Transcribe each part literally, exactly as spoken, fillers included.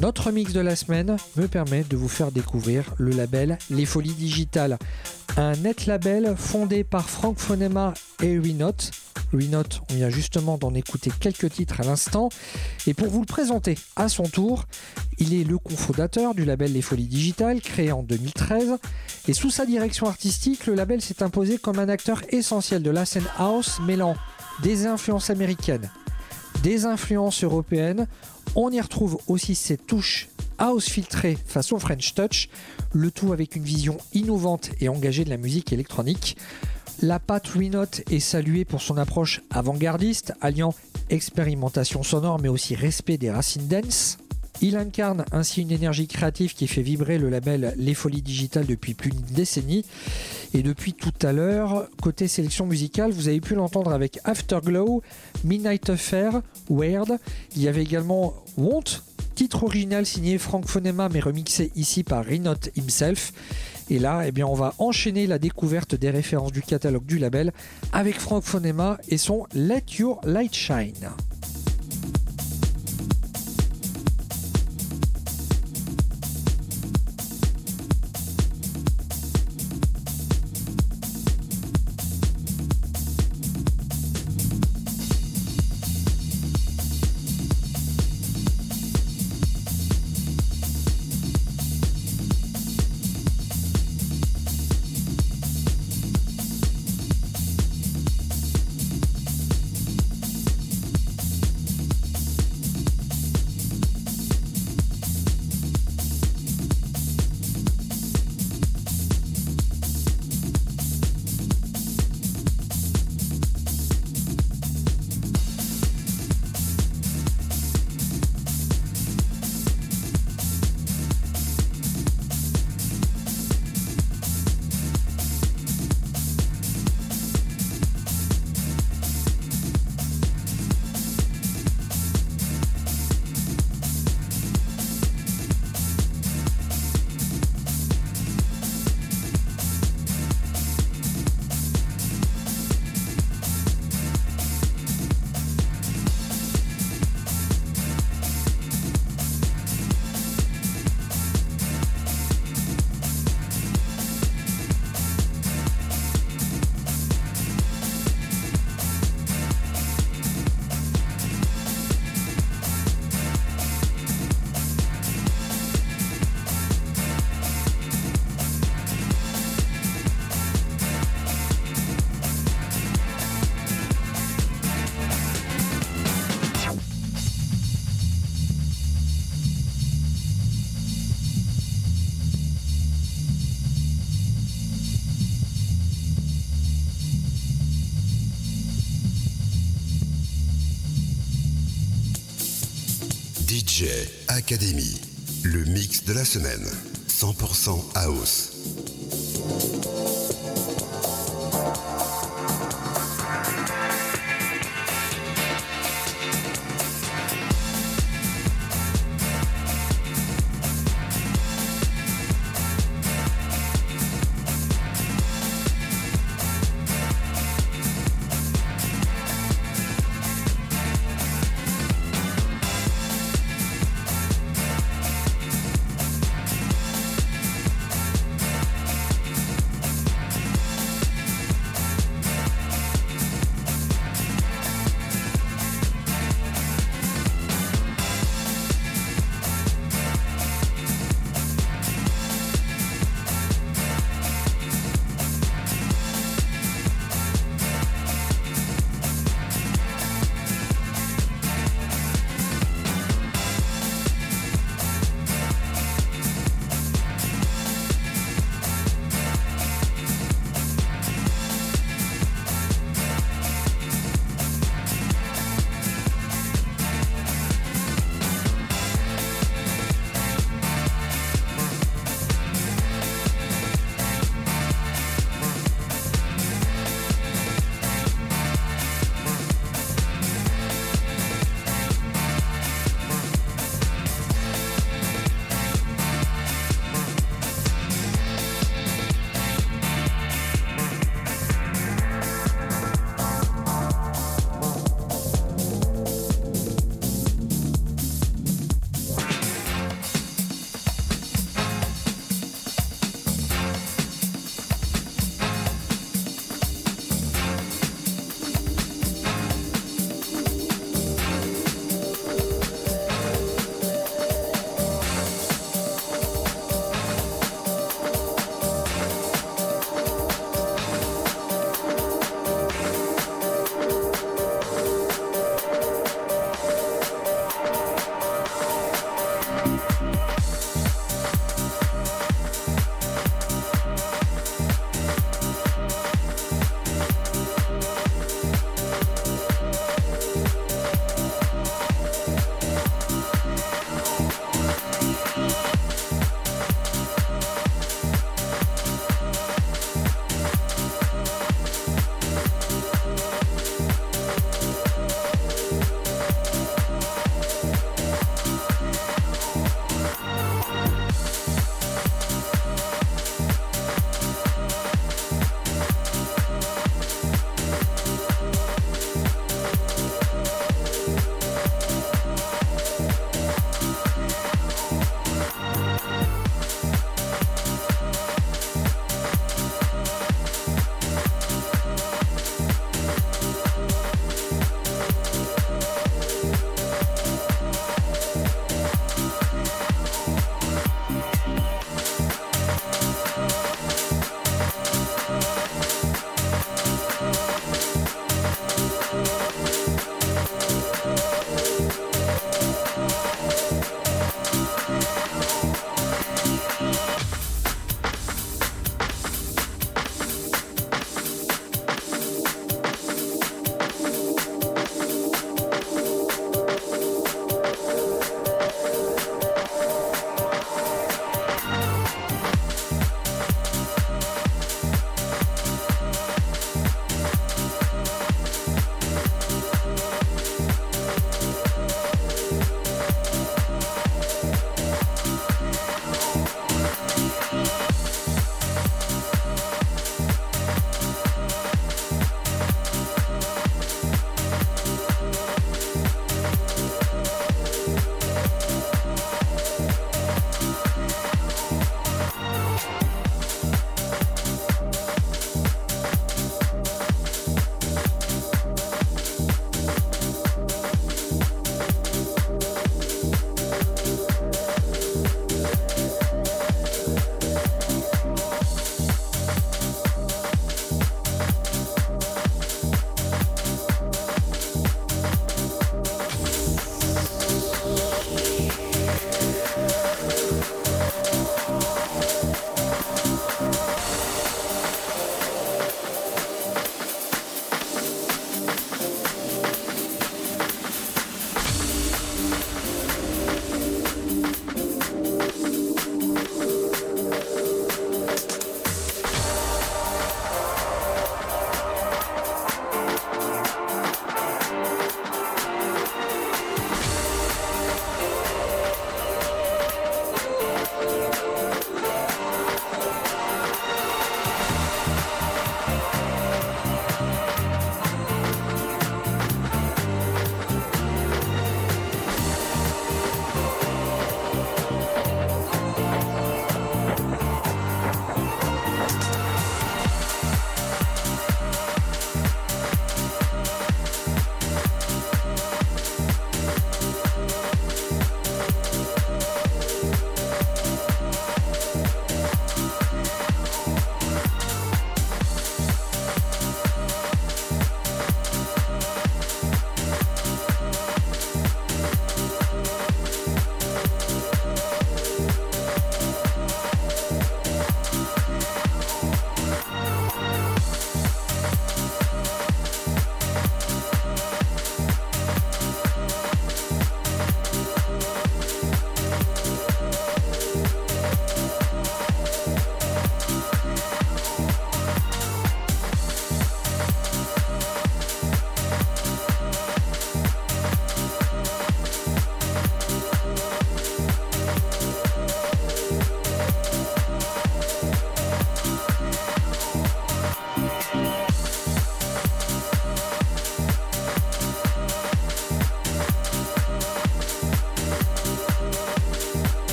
Notre mix de la semaine me permet de vous faire découvrir le label Les Folies Digitales, un net label fondé par Franck Fonema et Ruinote. Ruinote, on vient justement d'en écouter quelques titres à l'instant. Et pour vous le présenter à son tour, il est le cofondateur du label Les Folies Digitales, créé en deux mille treize. Et sous sa direction artistique, le label s'est imposé comme un acteur essentiel de la scène house, mêlant des influences américaines, des influences européennes. On y retrouve aussi ses touches house filtrées façon French Touch, le tout avec une vision innovante et engagée de la musique électronique. La patte Ruinote est saluée pour son approche avant-gardiste, alliant expérimentation sonore mais aussi respect des racines dance. Il incarne ainsi une énergie créative qui fait vibrer le label Les Folies Digitales depuis plus d'une décennie. Et depuis tout à l'heure, côté sélection musicale, vous avez pu l'entendre avec Afterglow, Midnight Affair, Weird. Il y avait également Want, titre original signé Franck Fonema mais remixé ici par Ruinote himself. Et là, eh bien, on va enchaîner la découverte des références du catalogue du label avec Franck Fonema et son Let Your Light Shine. D J Academy, le mix de la semaine, cent pour cent house.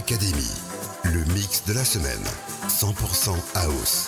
Academy, le mix de la semaine, cent pour cent house.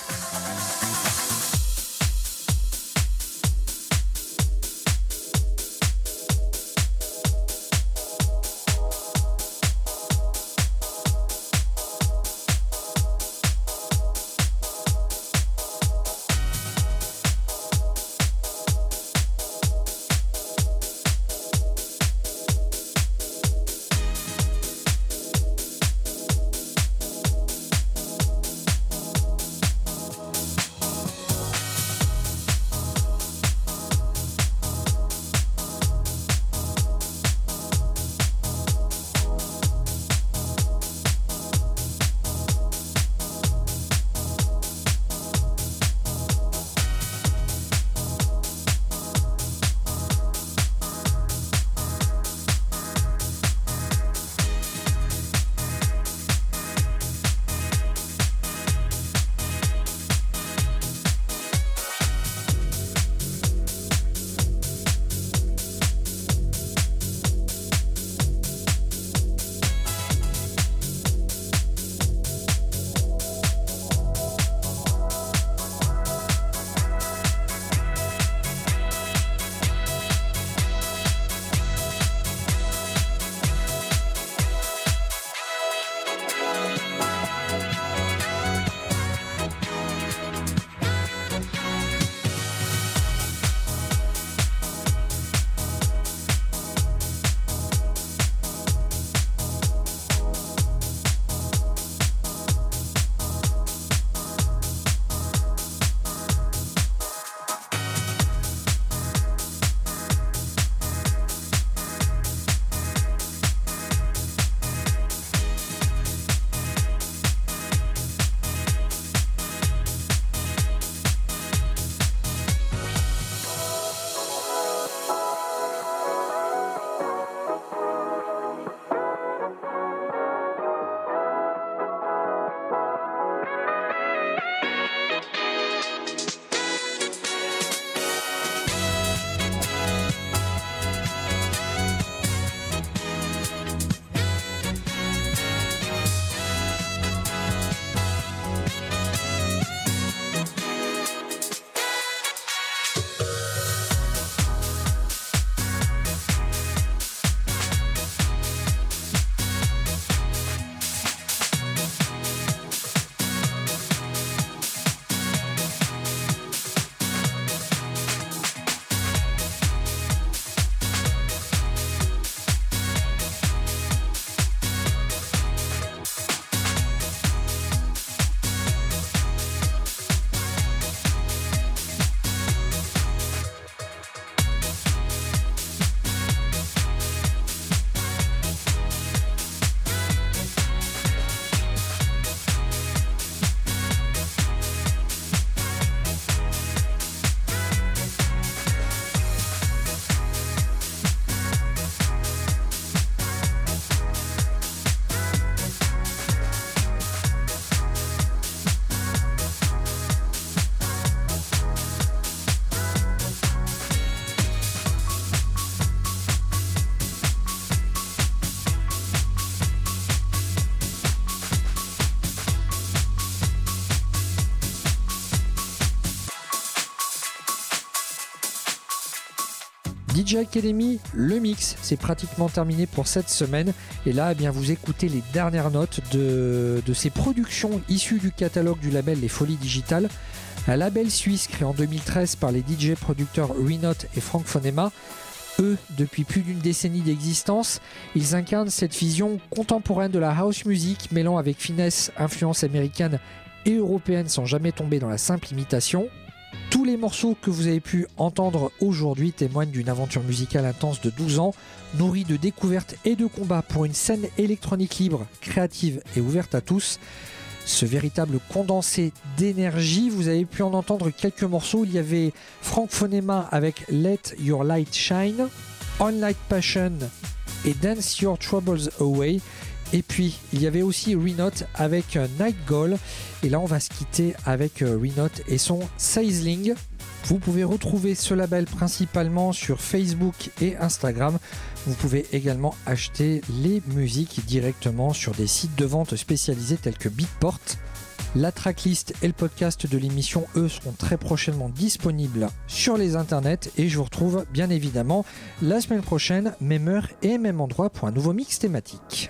D J Academy, le mix, c'est pratiquement terminé pour cette semaine. Et là, eh bien, vous écoutez les dernières notes de, de ces productions issues du catalogue du label Les Folies Digitales. Un label suisse créé en deux mille treize par les D J producteurs Renote et Frank Fonema. Eux, depuis plus d'une décennie d'existence, ils incarnent cette vision contemporaine de la house music, mêlant avec finesse influences américaines et européennes sans jamais tomber dans la simple imitation. Tous les morceaux que vous avez pu entendre aujourd'hui témoignent d'une aventure musicale intense de douze ans, nourrie de découvertes et de combats pour une scène électronique libre, créative et ouverte à tous. Ce véritable condensé d'énergie, vous avez pu en entendre quelques morceaux. Il y avait Frank Fonema avec Let Your Light Shine, On Light Passion et Dance Your Troubles Away. Et puis, il y avait aussi Renote avec Night Goal. Et là, on va se quitter avec Renote et son Sizzling. Vous pouvez retrouver ce label principalement sur Facebook et Instagram. Vous pouvez également acheter les musiques directement sur des sites de vente spécialisés tels que Beatport. La tracklist et le podcast de l'émission, eux, seront très prochainement disponibles sur les internets et je vous retrouve bien évidemment la semaine prochaine, même heure et même endroit pour un nouveau mix thématique.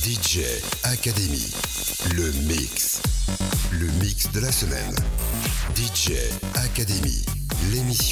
D J Academy, le mix. Le mix de la semaine. D J Academy, l'émission.